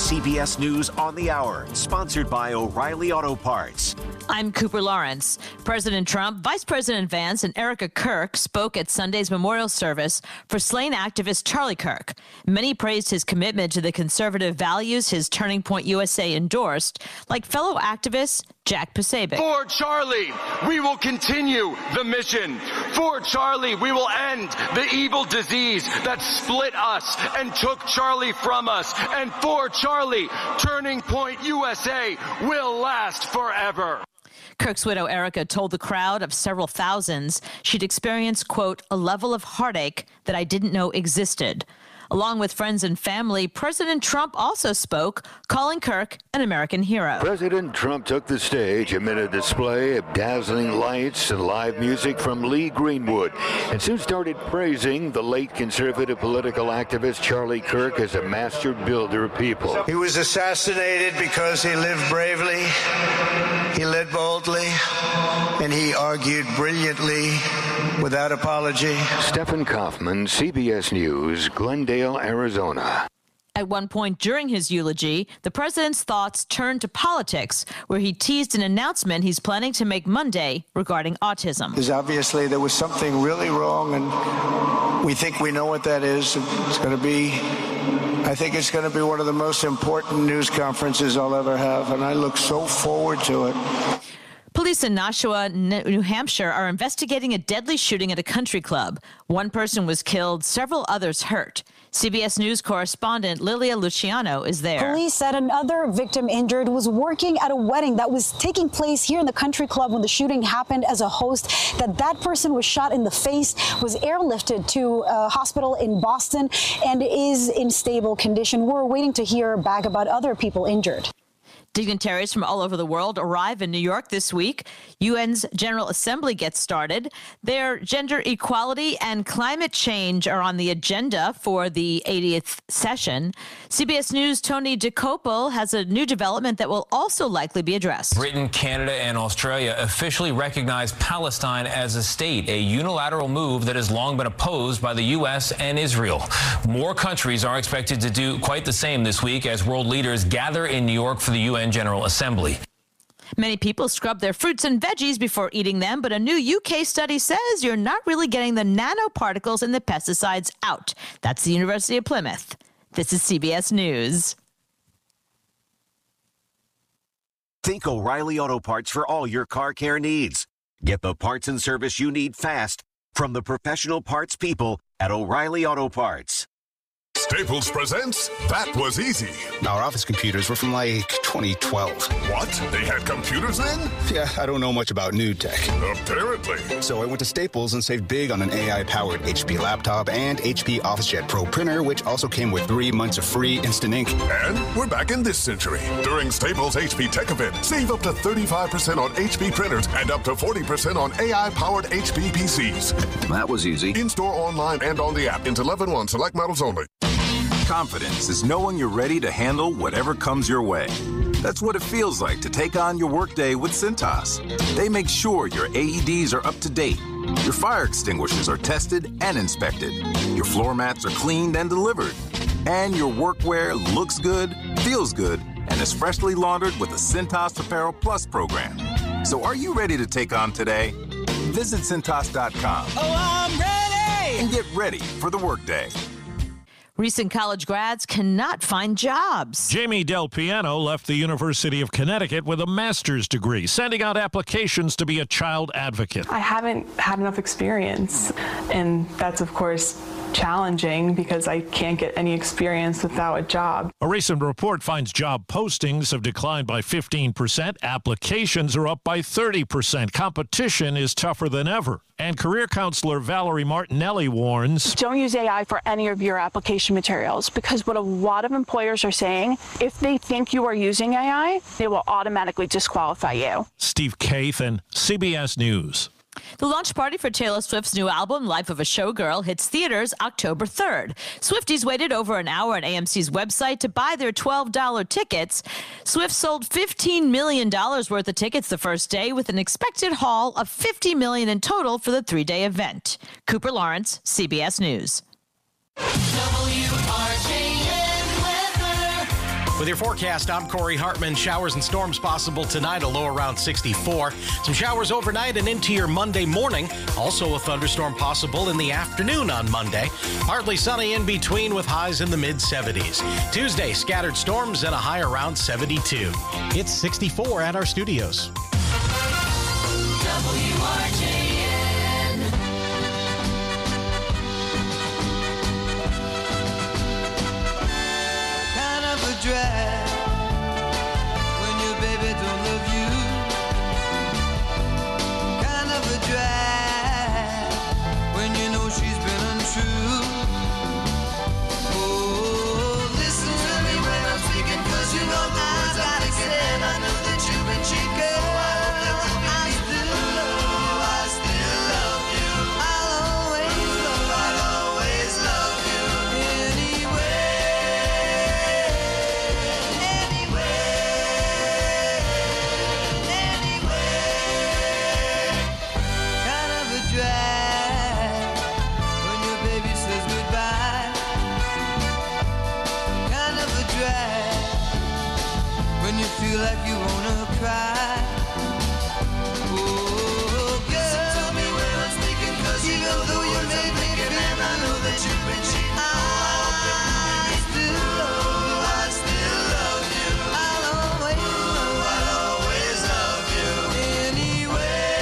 CBS News on the Hour, sponsored by O'Reilly Auto Parts. I'm Cooper Lawrence. President Trump, Vice President Vance, and Erica Kirk spoke at Sunday's memorial service for slain activist Charlie Kirk. Many praised his commitment to the conservative values his Turning Point USA endorsed, like fellow activist Jack Posobiec. For Charlie, we will continue the mission. For Charlie, we will end the evil disease that split us and took Charlie from us. And for Charlie, Turning Point USA will last forever. Kirk's widow, Erica, told the crowd of several thousands she'd experienced, quote, a level of heartache that I didn't know existed. Along with friends and family, President Trump also spoke, calling Kirk an American hero. President Trump took the stage amid a display of dazzling lights and live music from Lee Greenwood, and soon started praising the late conservative political activist Charlie Kirk as a master builder of people. He was assassinated because he lived bravely, he led boldly, and he argued brilliantly without apology. Stephen Kaufman, CBS News, Glendale, Arizona. At one point during his eulogy, the president's thoughts turned to politics, where he teased an announcement he's planning to make Monday regarding autism. Because obviously there was something really wrong, and we think we know what that is. I think it's going to be one of the most important news conferences I'll ever have, and I look so forward to it. Police in Nashua, New Hampshire, are investigating a deadly shooting at a country club. One person was killed, several others hurt. CBS News correspondent Lilia Luciano is there. Police said another victim injured was working at a wedding that was taking place here in the country club when the shooting happened as a host. That person was shot in the face, was airlifted to a hospital in Boston, and is in stable condition. We're waiting to hear back about other people injured. Dignitaries from all over the world arrive in New York this week. UN's General Assembly gets started. Their gender equality and climate change are on the agenda for the 80th session. CBS News' Tony DeCopel has a new development that will also likely be addressed. Britain, Canada, and Australia officially recognize Palestine as a state, a unilateral move that has long been opposed by the U.S. and Israel. More countries are expected to do quite the same this week as world leaders gather in New York for the UN General Assembly. Many people scrub their fruits and veggies before eating them, but a new UK study says you're not really getting the nanoparticles in the pesticides out. That's the University of Plymouth. This is CBS News. Think O'Reilly Auto Parts for all your car care needs. Get the parts and service you need fast from the professional parts people at O'Reilly Auto Parts. Staples presents That Was Easy. Our office computers were from like 2012. What? They had computers then? Yeah, I don't know much about new tech. Apparently. So I went to Staples and saved big on an AI-powered HP laptop and HP OfficeJet Pro printer, which also came with 3 months of free instant ink. And we're back in this century. During Staples HP Tech Event, save up to 35% on HP printers and up to 40% on AI-powered HP PCs. That was easy. In-store, online, and on the app. Until 11/1, select models only. Confidence is knowing you're ready to handle whatever comes your way. That's what it feels like to take on your workday with Cintas. They make sure your AEDs are up to date, your fire extinguishers are tested and inspected, your floor mats are cleaned and delivered, and your workwear looks good, feels good, and is freshly laundered with the Cintas Apparel Plus program. So are you ready to take on today? Visit Cintas.com. Oh, I'm ready! And get ready for the workday. Recent college grads cannot find jobs. Jamie Del Piano left the University of Connecticut with a master's degree, sending out applications to be a child advocate. I haven't had enough experience, and that's, of course, challenging because I can't get any experience without a job. A recent report finds job postings have declined by 15%. Applications are up by 30%. Competition is tougher than ever. And career counselor Valerie Martinelli warns, don't use AI for any of your application materials, because what a lot of employers are saying, if they think you are using AI, they will automatically disqualify you. Steve Kathan, CBS News. The launch party for Taylor Swift's new album, Life of a Showgirl, hits theaters October 3rd. Swifties waited over an hour on AMC's website to buy their $12 tickets. Swift sold $15 million worth of tickets the first day, with an expected haul of $50 million in total for the three-day event. Cooper Lawrence, CBS News. WRJN weather. With your forecast, I'm Corey Hartman. Showers and storms possible tonight, a low around 64. Some showers overnight and into your Monday morning. Also a thunderstorm possible in the afternoon on Monday. Partly sunny in between with highs in the mid-70s. Tuesday, scattered storms and a high around 72. It's 64 at our studios. WRJN. Kind of a drag when your baby don't love you. Kind of a drag when you know she's been untrue. Oh, listen to me when I'm speaking, 'cause you know the words I'm thinking, and I know that you've been cheating. Feel like you wanna cry. Oh, girl, listen to me when I'm speaking, 'cause even though you made me feel, and I know that you've been cheating, I still love you. I still love you. I'll always love you. Anyway,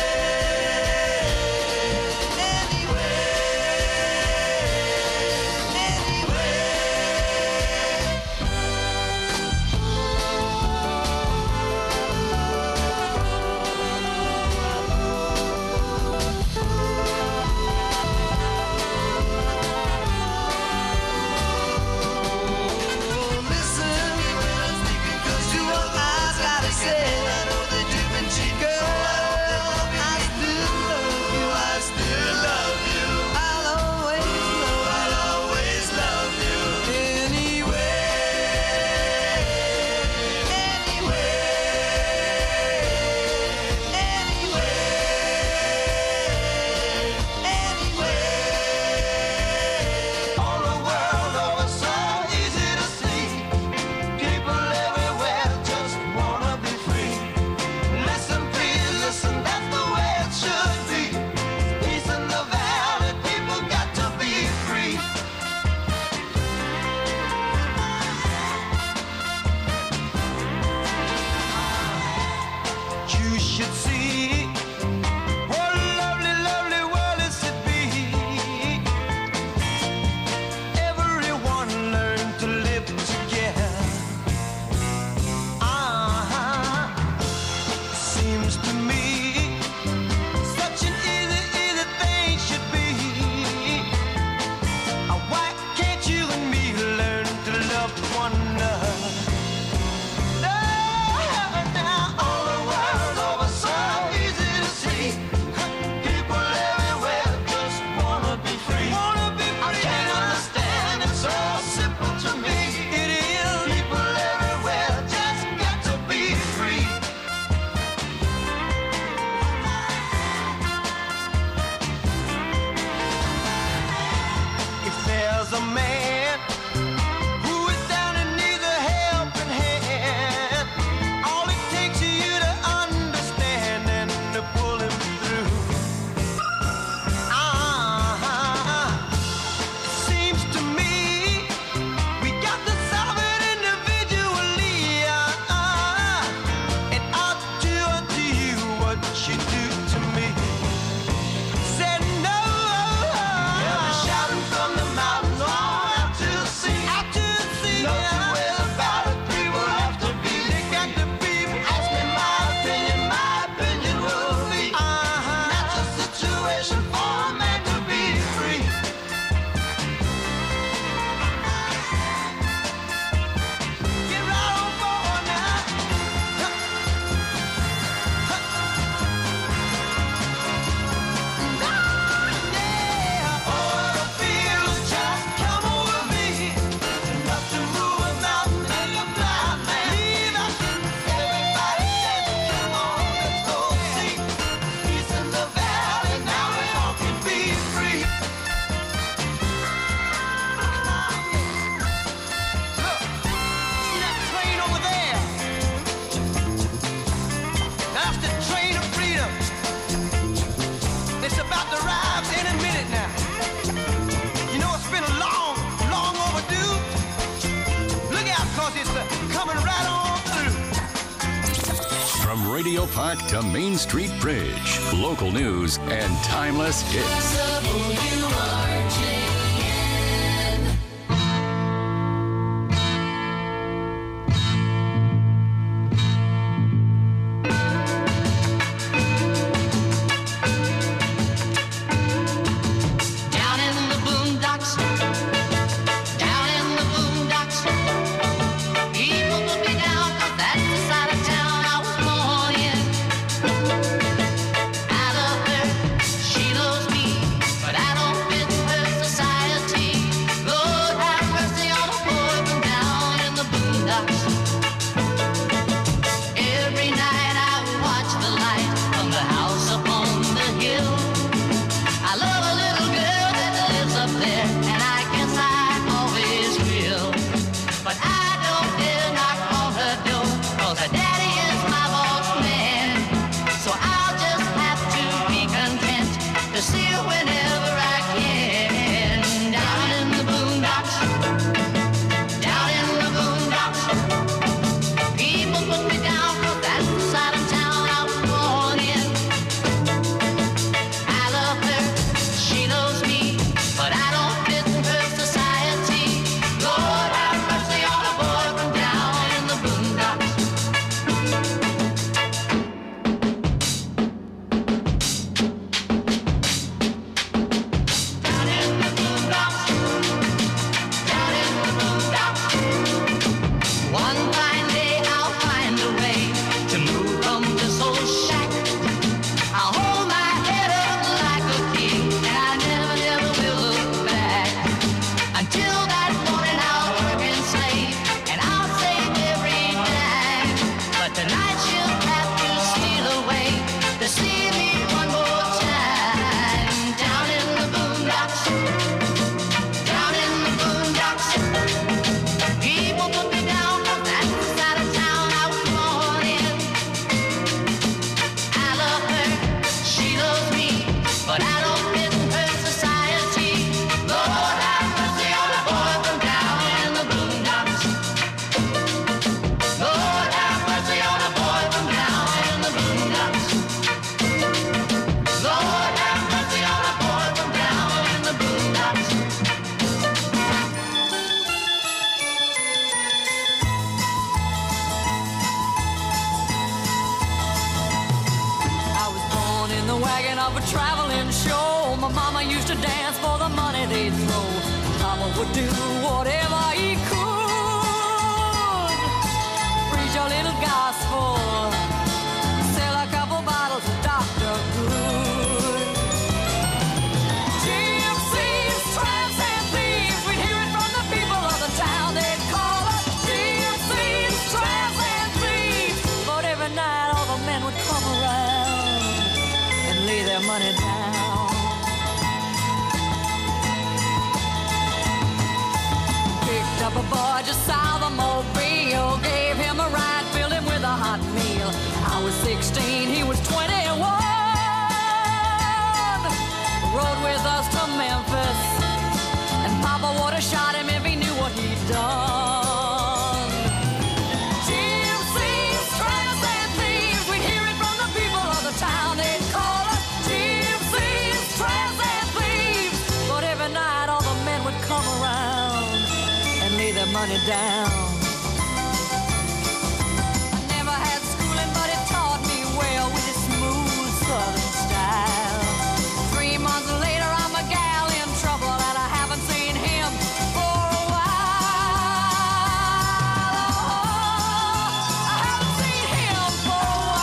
Radio Park to Main Street Bridge. Local news and timeless hits. Would do whatever he could. Preach a little gospel, sell a couple bottles of Dr. Good. Gypsies, tramps, and thieves, we'd hear it from the people of the town. They'd call us gypsies, tramps, and thieves. But every night all the men would come around and lay their money down. Up a boy just south of Mobile, gave him a ride, filled him with a hot meal. I was 16, he was 21. Rode with us to Memphis, and Papa would have shot him if he knew what he'd done. Gypsies, tramps, and thieves, we'd hear it from the people of the town. They'd call us gypsies, tramps, and thieves. But every night all the men would come around, lay their money down. I never had schooling, but it taught me well with its smooth southern style. 3 months later, I'm a gal in trouble, and I haven't seen him for a while. I haven't seen him for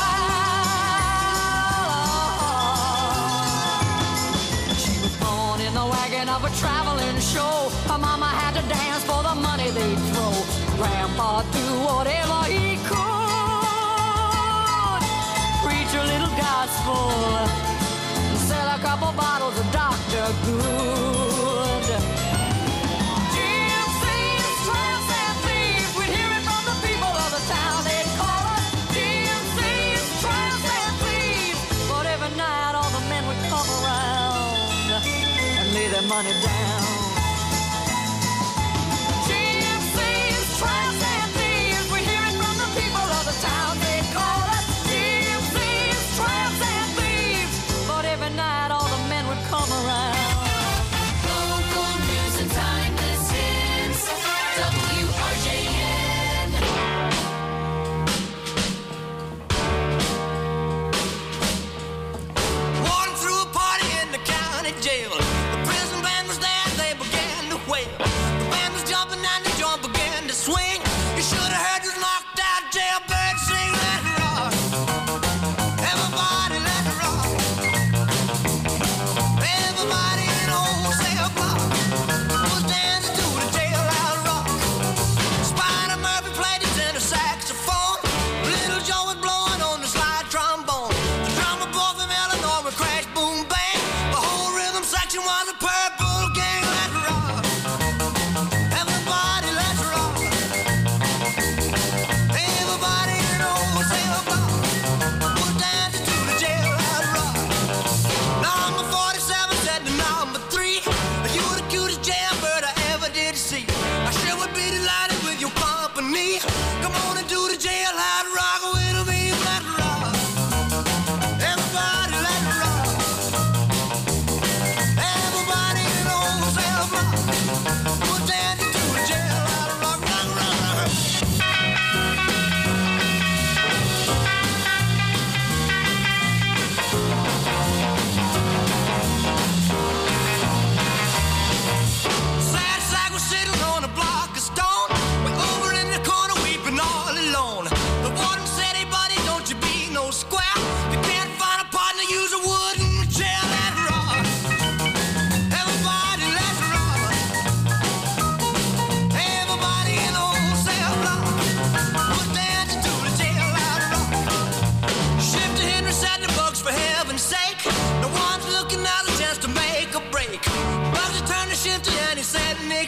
a while. She was born in the wagon of a traveling show. Her mama had to dance for the money they'd throw. Grandpa do whatever he could. Preach a little gospel, sell a couple bottles of Dr. Good. Gypsies, tramps, and thieves, we'd hear it from the people of the town. They'd call us gypsies, tramps, and thieves. But every night all the men would come around and lay their money down. Tramps and thieves, we hear it from the people of the town. They call us gypsies,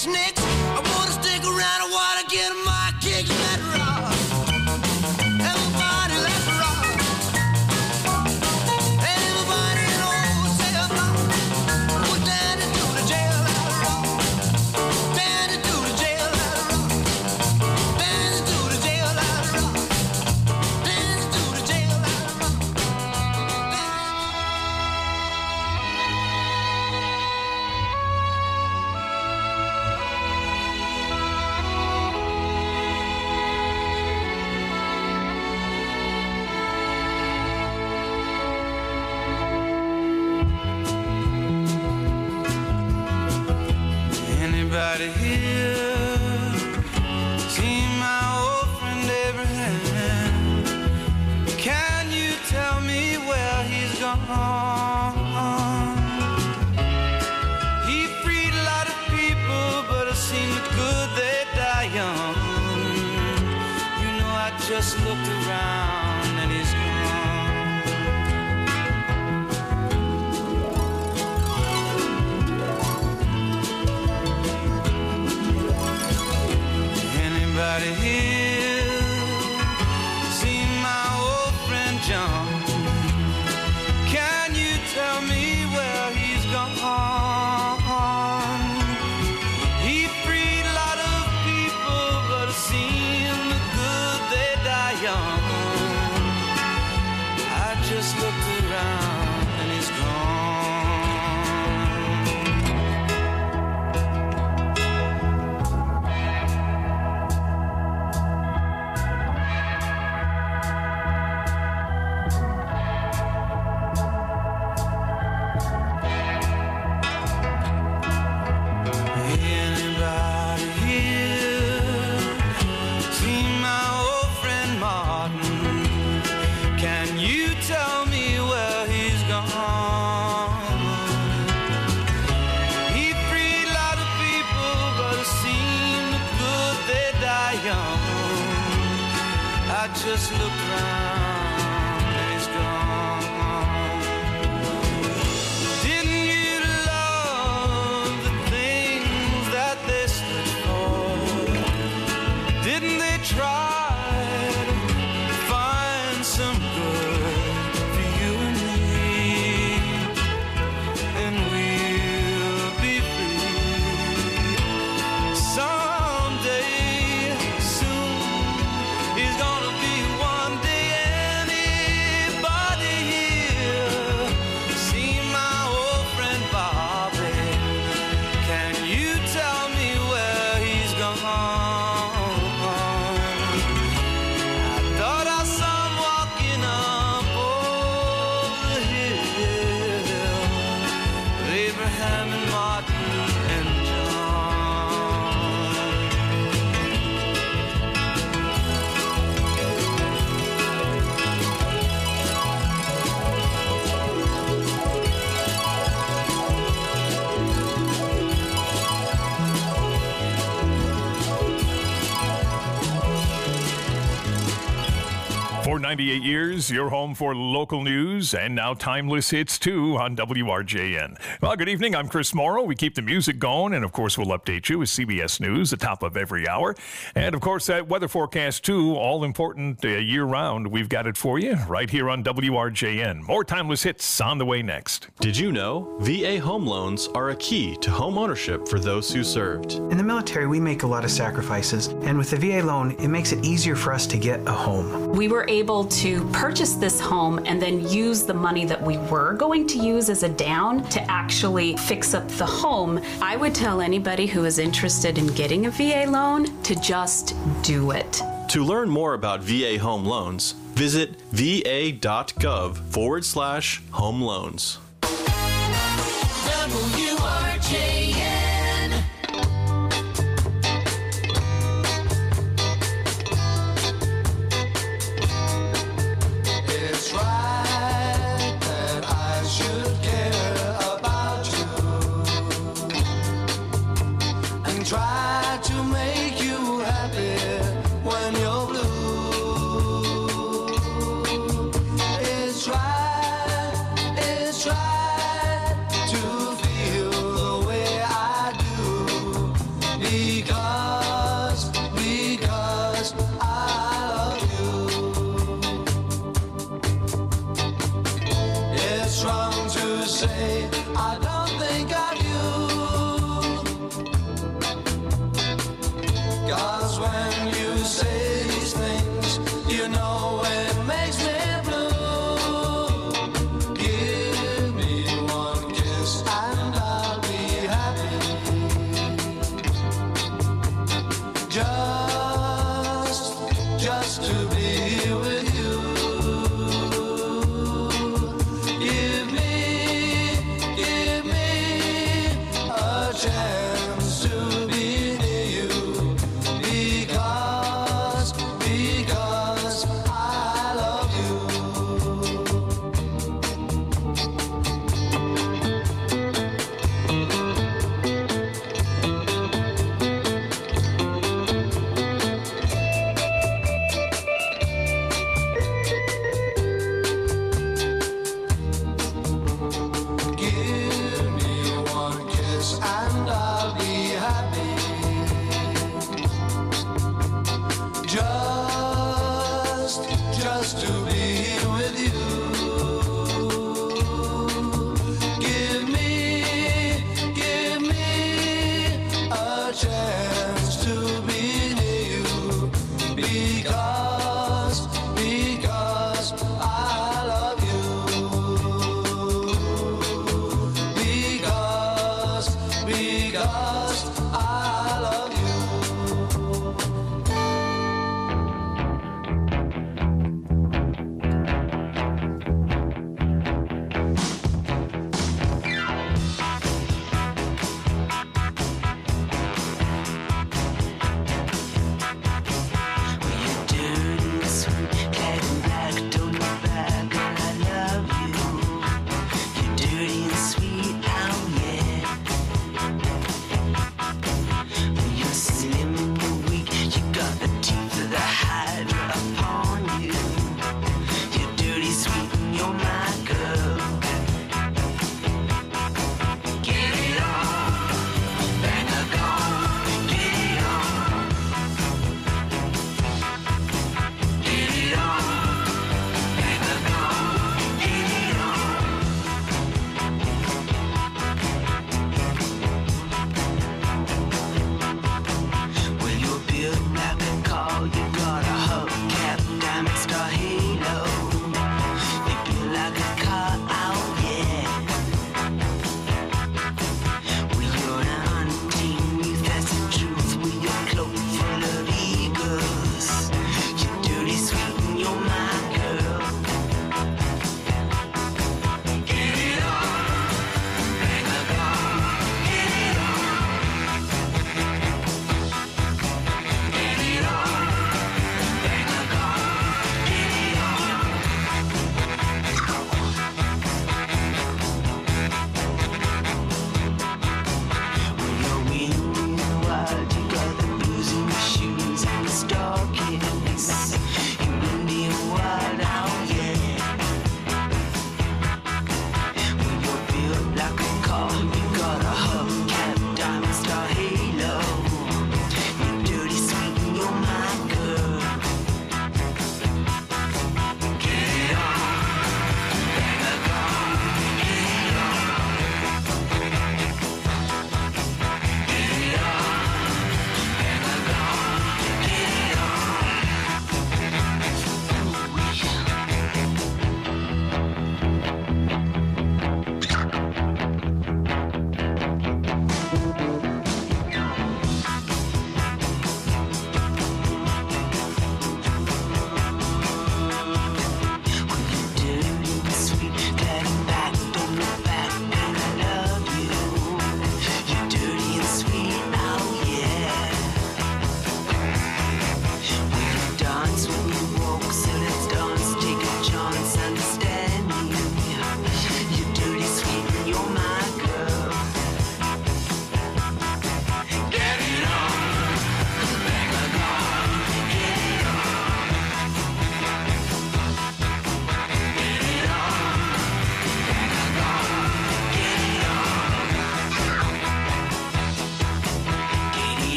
next. I wanna stick around and wanna get my kicks. Let rock. Everybody, let's rock. Everybody knows they're rock. We're standing to the jail, let rock. Standing to the jail, let rock. Standing to the jail, let rock. Standing to the jail, let rock. Anybody here seen my old friend Abraham? Can you tell me where he's gone? He freed a lot of people, but it seemed good they die young. You know, I just looked around and he's gone. Anybody here seen my old friend John? Can you tell me where he's gone? He freed a lot of people, but it seemed good they die young. I just looked around and he's gone. Anybody here seen my old friend Martin? Can you tell me where he's gone? He freed a lot of people, but it seemed good they die young. I just looked around and he's gone. Didn't you love the things that they stood for? Didn't they try to find some good for you and me? And we'll be free someday soon. It's gonna be one day. Anybody here see my old friend Bobby? Can you tell me where he's gone? I thought I saw him walking up over the hill with Abraham and Martin and John. 98 years, your home for local news and now timeless hits too on WRJN. Well, good evening. I'm Chris Morrow. We keep the music going, and of course, we'll update you with CBS News, the top of every hour. And of course, that weather forecast too, all important year round. We've got it for you right here on WRJN. More timeless hits on the way next. Did you know VA home loans are a key to home ownership for those who served? In the military, we make a lot of sacrifices, and with the VA loan, it makes it easier for us to get a home. We were able to purchase this home and then use the money that we were going to use as a down to actually fix up the home. I would tell anybody who is interested in getting a VA loan to just do it. To learn more about VA home loans, visit va.gov/home loans. WRJN. It's right that I should care about you and try to make you happy when you're blue. It's right to feel the way I do it's wrong to say I don't think of you. 'Cause when you say these things, you know it makes me blue. Give me one kiss and I'll be happy. Just to be with you. Give me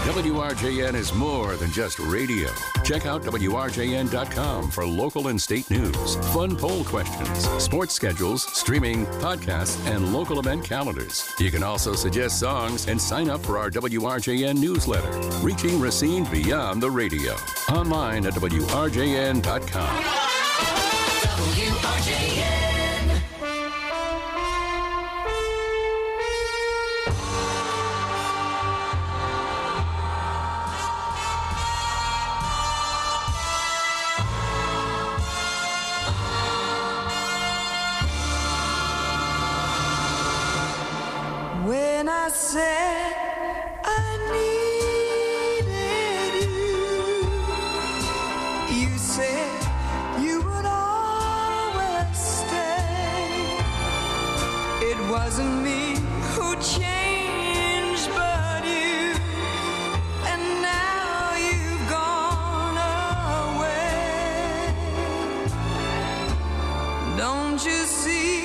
WRJN is more than just radio. Check out WRJN.com for local and state news, fun poll questions, sports schedules, streaming, podcasts, and local event calendars. You can also suggest songs and sign up for our WRJN newsletter, reaching Racine beyond the radio. Online at WRJN.com. WRJN. When I said I needed you, you said you would always stay. It wasn't me who changed, but you. And now you've gone away. Don't you see?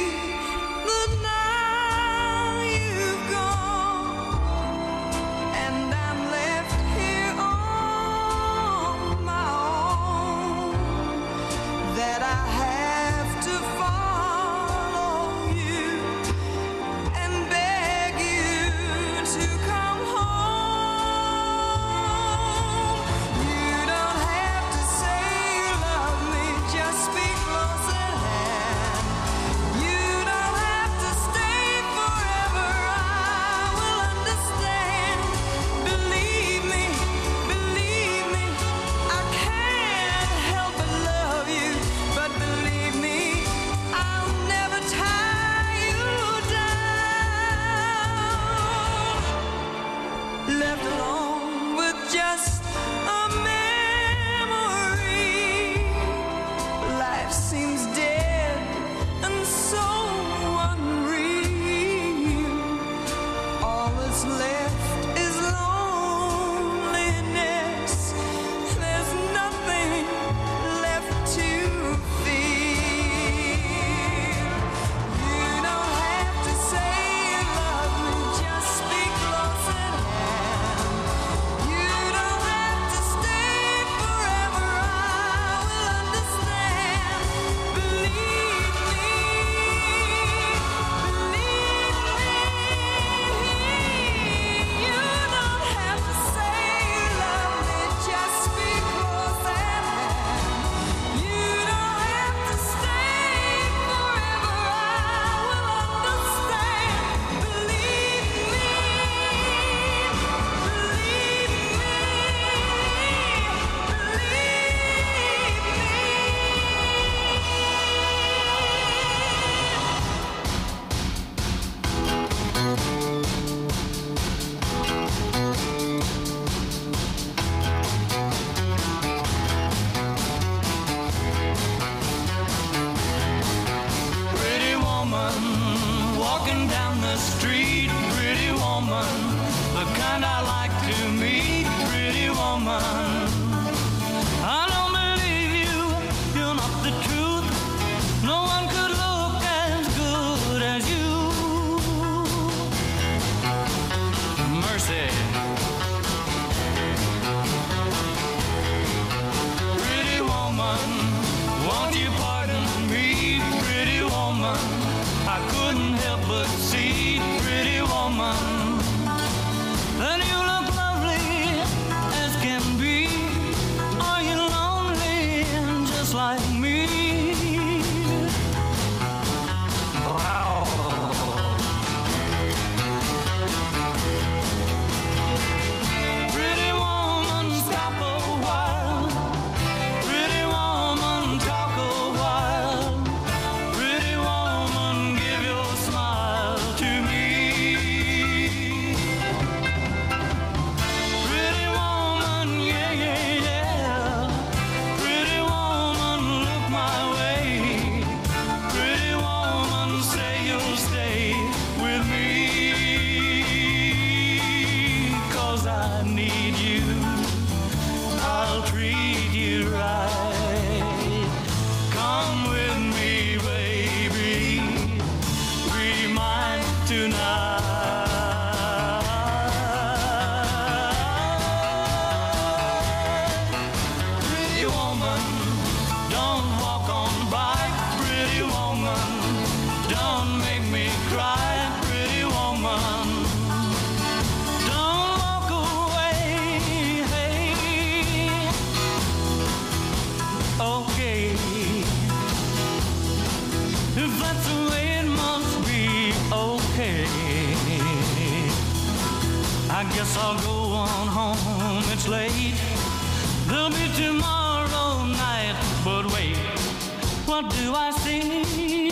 guess I'll go on home, it's late. There'll be tomorrow night, but wait, what do I see?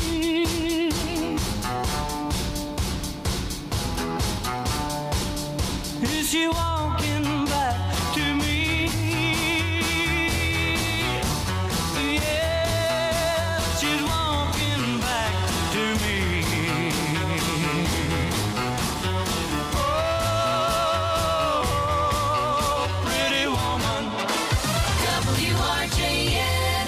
Is she walking back to me? Yeah, she's walking back to me. Oh, pretty woman. WRJN.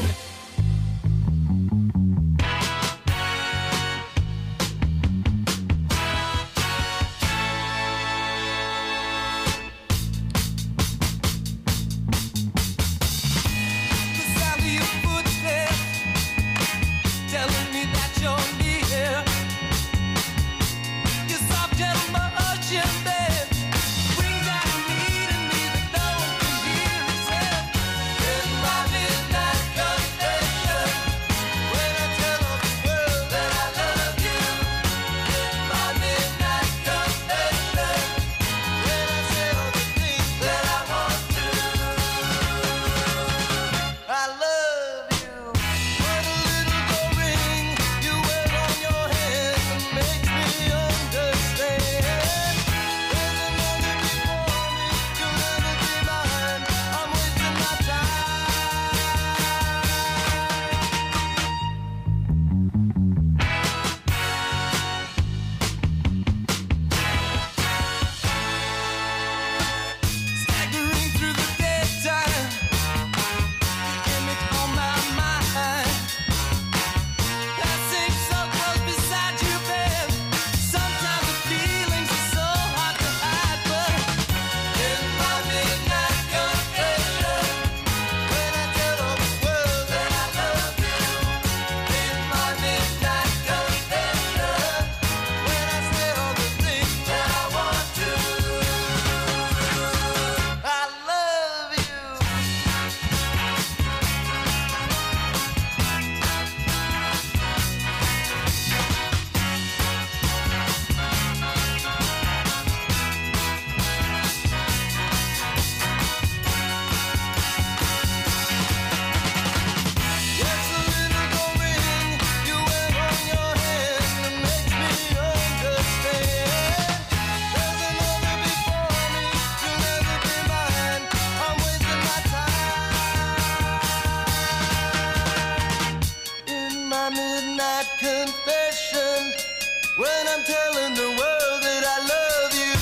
Confession when I'm telling the world that I love you.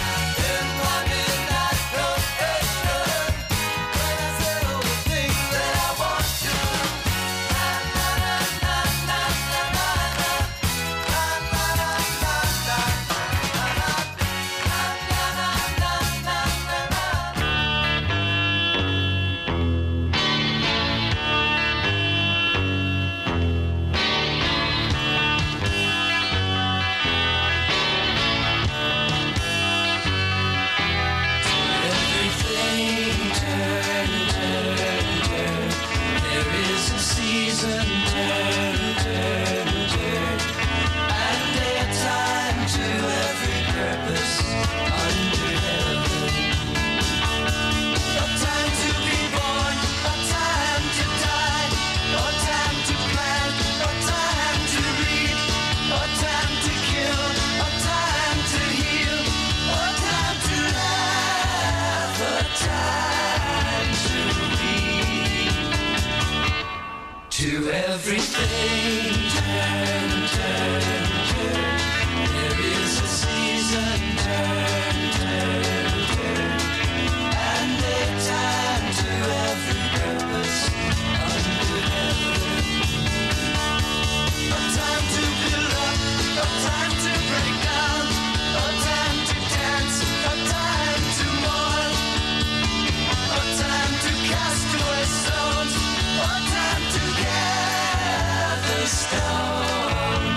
In my midnight confession, when I say all the things that I want to. Na na na na na na na na na na na To everything, turn, turn, turn. There is a season, turn, turn, turn. And a time to every purpose under heaven. A time to build up, a time to break down, a time to dance, a time to mourn, a time to cast away stones, a time to gather stone.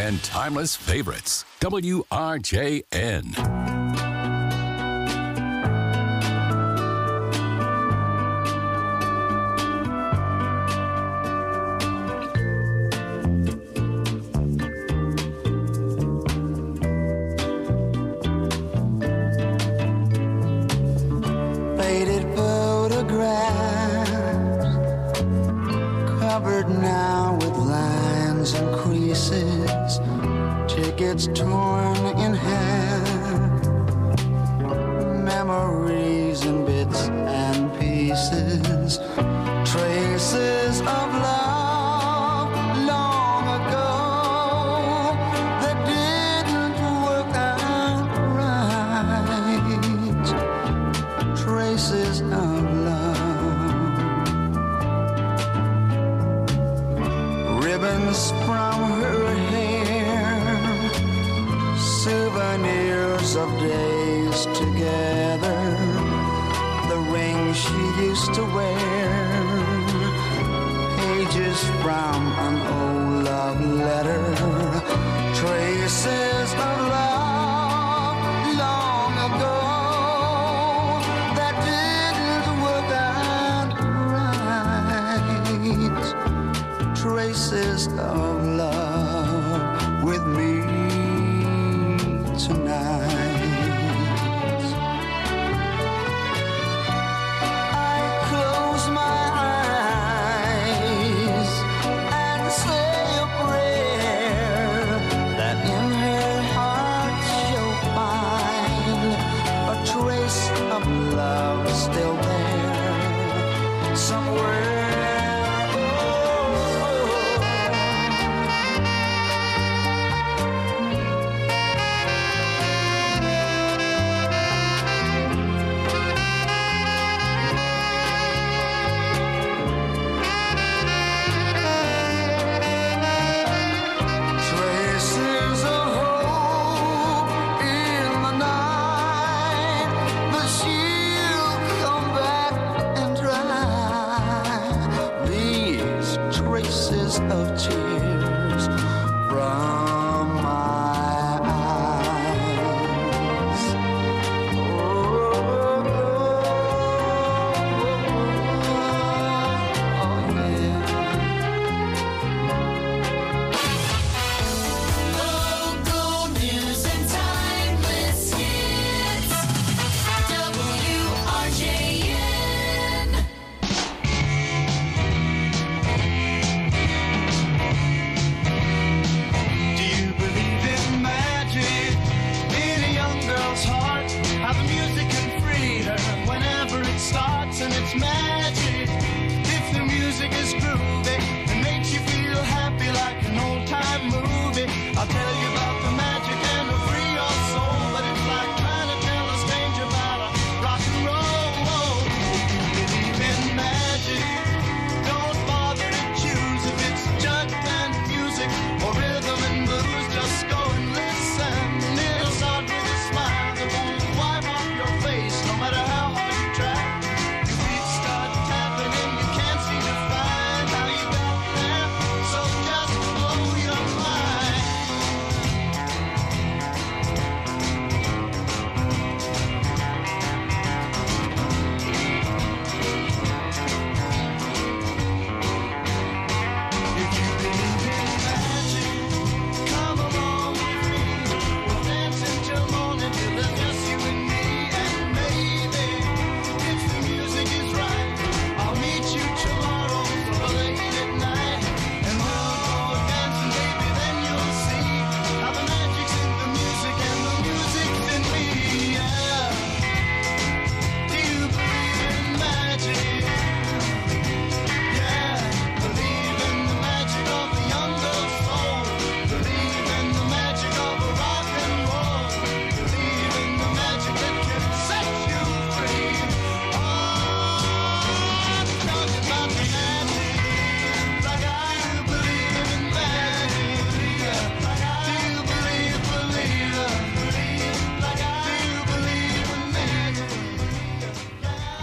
and timeless favorites. WRJN. Faded photographs covered now with lines and creases, tickets torn in half, memories in bits and pieces, traces of love long ago that didn't work out right, traces of love, ribbons from her hair, souvenirs of days together, the ring she used to wear, pages from an old love letter, traces of love long ago that didn't work out right, traces of love with me tonight. I close my eyes and say a prayer that in her heart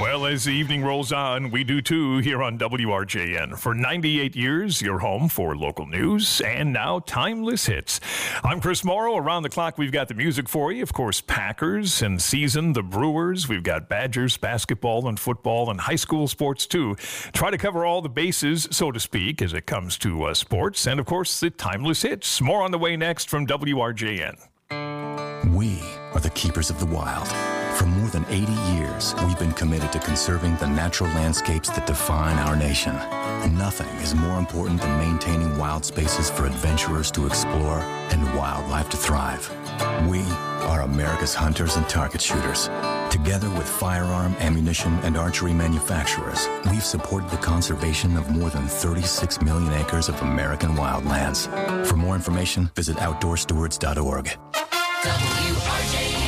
Well, as the evening rolls on, we do too here on WRJN. For 98 years, your home for local news and now timeless hits. I'm Chris Morrow. Around the clock, we've got the music for you. Of course, Packers and season, the Brewers. We've got Badgers, basketball and football and high school sports too. Try to cover all the bases, so to speak, as it comes to sports. And of course, the timeless hits. More on the way next from WRJN. We are the keepers of the wild. For more than 80 years, we've been committed to conserving the natural landscapes that define our nation. Nothing is more important than maintaining wild spaces for adventurers to explore and wildlife to thrive. We are America's hunters and target shooters. Together with firearm, ammunition, and archery manufacturers, we've supported the conservation of more than 36 million acres of American wildlands. For more information, visit OutdoorStewards.org. WRJN.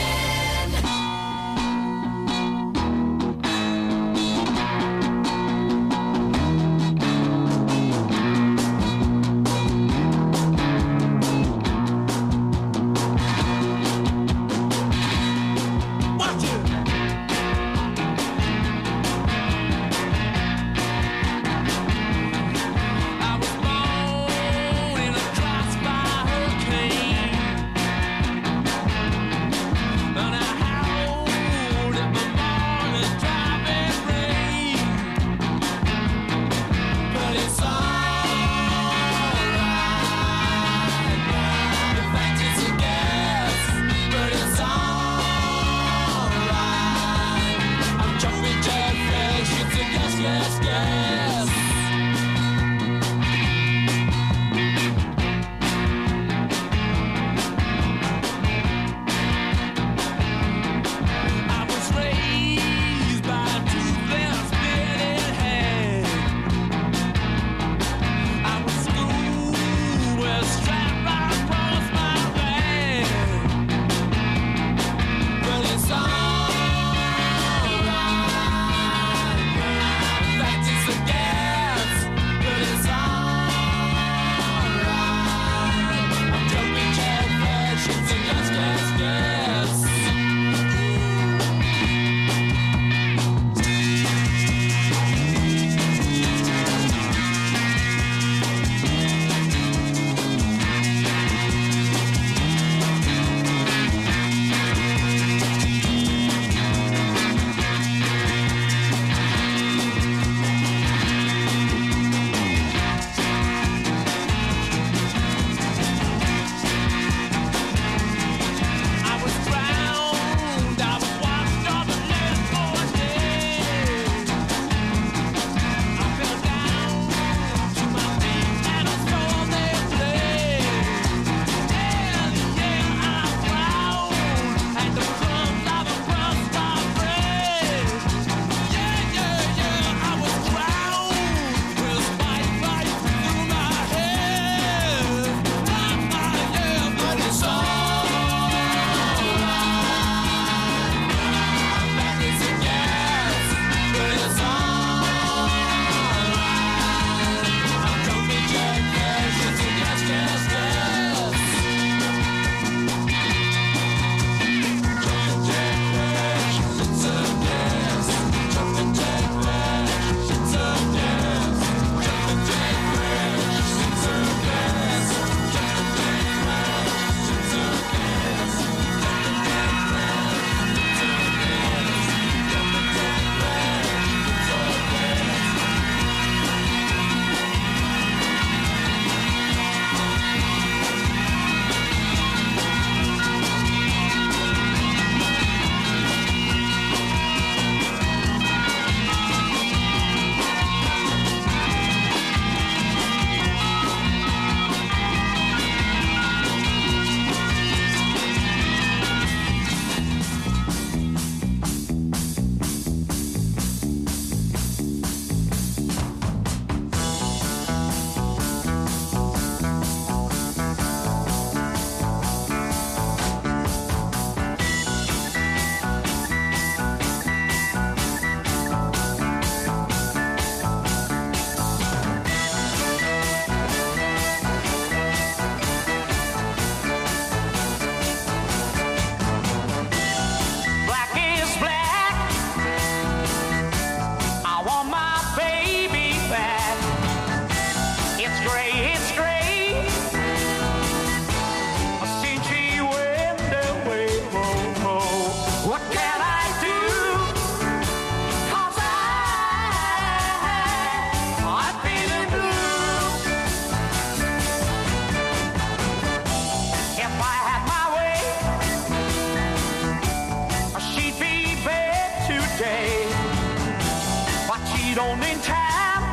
wait on in time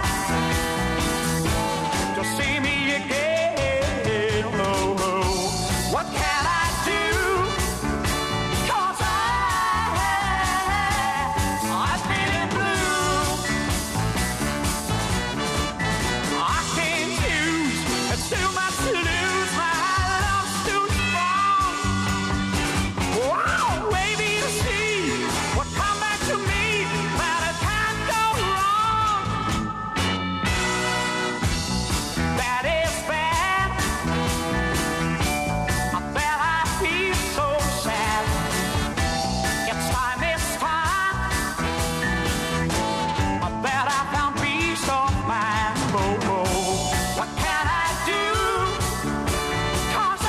to see me again. Oh, oh. What can I do? 'Cause I'm feeling blue. I can't choose, it's too much to lose. My love's too strong. Wow, baby, you see what come back to me, but it can't go wrong. That is bad. I bet I feel so sad. It's time this time. I bet I found peace of mind. Oh, oh. What can I do? 'Cause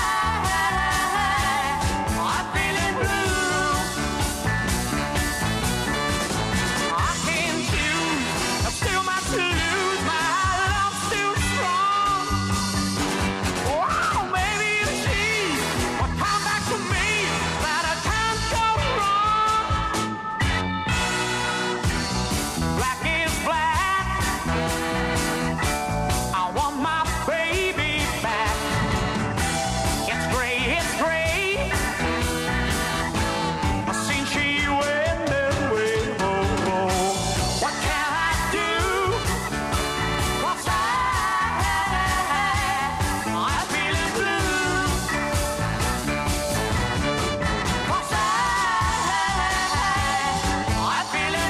I'm feeling blue. I can't choose, there's too much to lose. My love's too strong. Wow, maybe you see what come back to me, that I can't go wrong. Black is black. I want my baby back. It's gray, it's gray. Since she went away, oh, oh. What can I do? 'Cause I'm feeling blue. 'Cause I'm feeling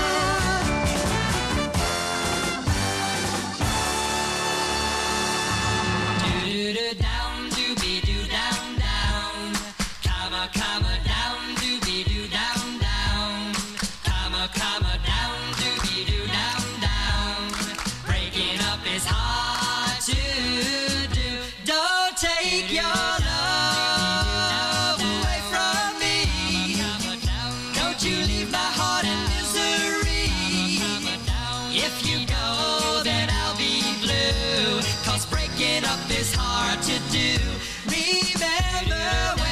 Do down, doobie doo down down. Comma comma down, doobie doo down down. Comma comma down, doobie doo down down. Breaking up is hard to do. Don't take your love away from me. Don't you leave my heart in misery. If you go, then I'll be blue. 'Cause breaking up is hard to do. Remember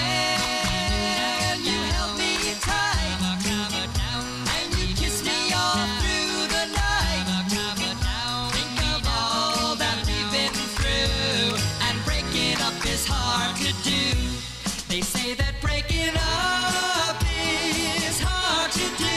when you held me tight and you kissed me all through the night. Think of all that we've been through, and breaking up is hard to do. They say that breaking up is hard to do.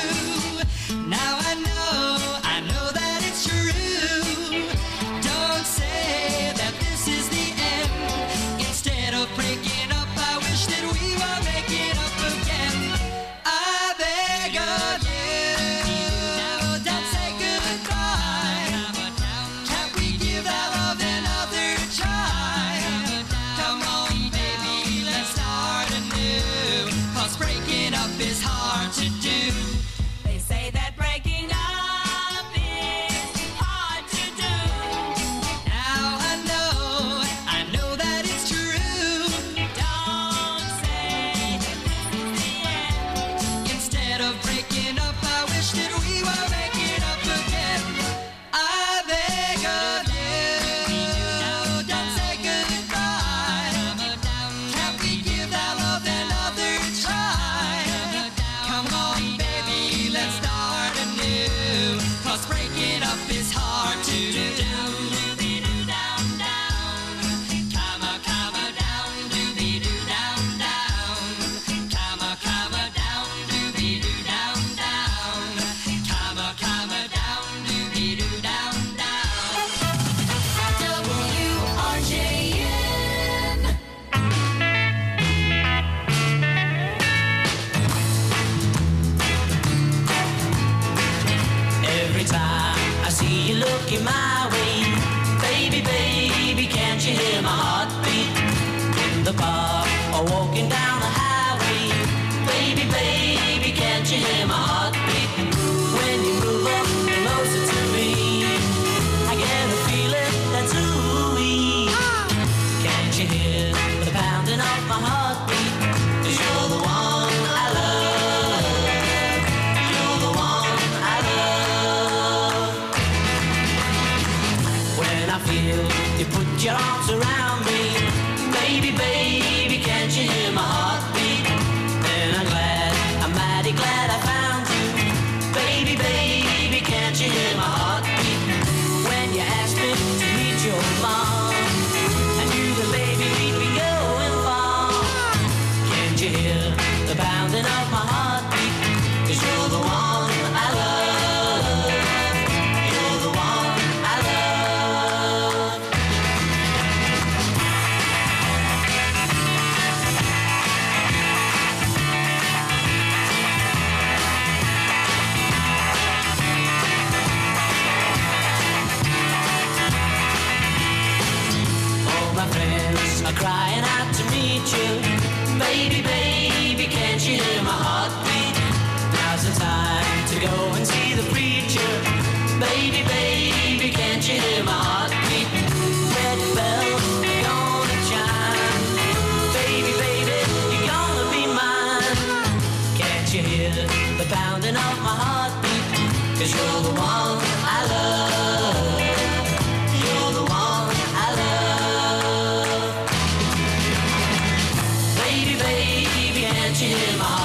Now I know that it's true. Don't say that this is the end. Instead of breaking up, I wish that we were making up again. I beg of you, don't say goodbye. Can't we give our love another try? Come on, baby, let's start anew. 'Cause breaking up is hard to do. They say that breaking up is hard to do. Now I know that it's true. Don't say that this is the end. Instead of breaking up, I wish that we were making up again. I beg of you, don't say goodbye. Can't we give our love another try? Come on, baby, let's start anew. 'Cause breaking up is hard to do. Down, down. Comma, comma, down, doobie doo down, down. Comma, comma, down, doobie doo down, down. Comma, comma, down, doobie doo down, down. WRJN. Every time I see you looking my way, baby, baby, can't you hear my heartbeat? In the park or walking down the highway, baby, baby, can't you hear my heartbeat? When you move up closer to me, I get a feeling that's ooh-wee. Can't you hear the pounding of my heartbeat? 'Cause you're the one I love. You're the one I love. When I feel you put your arms around me, baby, baby, can't you hear my heartbeat? Then I'm mighty glad I found you. pounding of my heartbeat, 'cause you're the one I love. You're the one I love. All my friends are crying out to meet you. Baby, baby, can't you hear my heartbeat? Now's the time to go and see the preacher. Baby, baby, can't you hear my heartbeat? Red bells are gonna chime. Baby, baby, you're gonna be mine. Can't you hear the pounding of my heartbeat? 'Cause you're the one I love. You're the one I love. Baby, baby, can't you hear my